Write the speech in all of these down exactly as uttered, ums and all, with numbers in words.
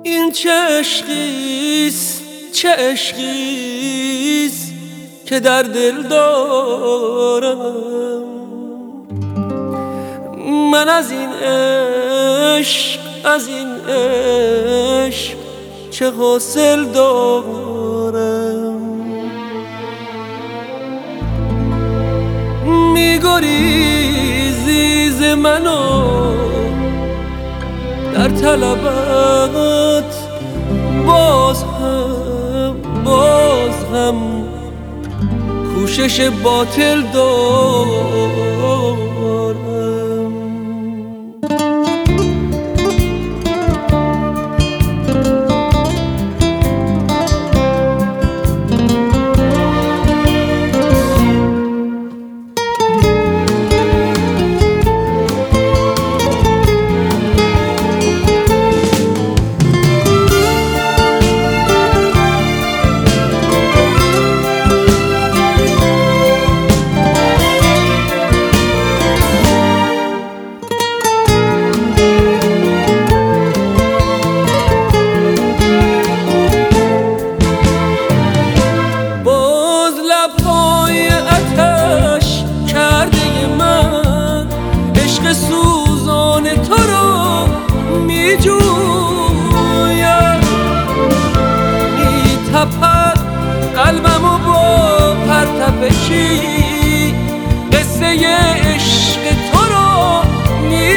این چه عشقیست چه عشقیست که در دل دارم. من از این عشق از این عشق چه حاصل دارم. میگریزی ز منو در طلبت، باز هم باز هم کوشش باطل دارم. سوزان تو رو می جویم، می تپد قلبمو با پرتپشی، قصه عشق تو رو می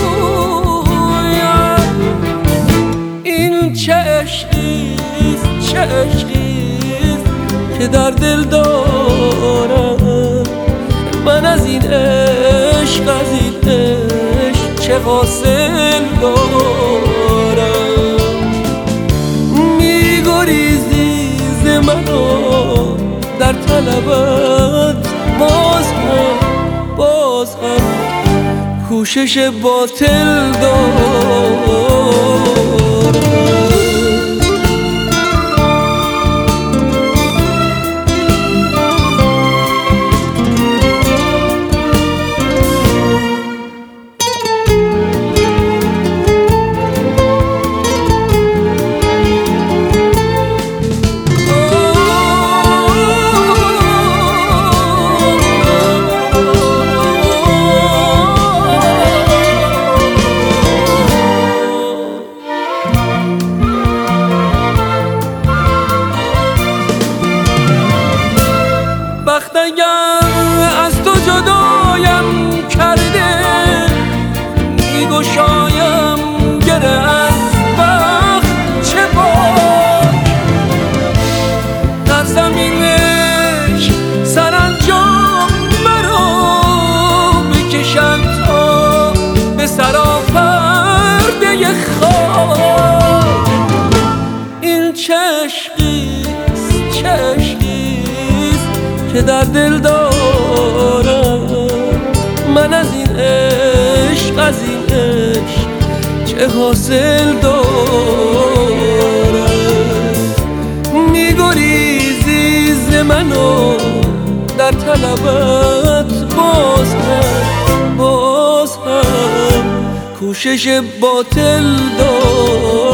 گویم. این چه عشقیست چه عشقیست که در دل دارم. من از این عشق از این عشق چه حاصل دارم. میگریزی ز منو در طلبت، باز هم باز هم کوشش باطل دارم. وقت اگر از تو جدایم کرده، میگشایم گره از بخت چه باک. در زمینش سرانجام مرا بکشند تا به سراپرده خاک. این چه عشقیست چه عشقیست که در دل دارم. من از این عشق از این عشق چه حاصل دارم. میگریزی ز منو در طلبت، باز هم باز هم کوشش باطل دارم.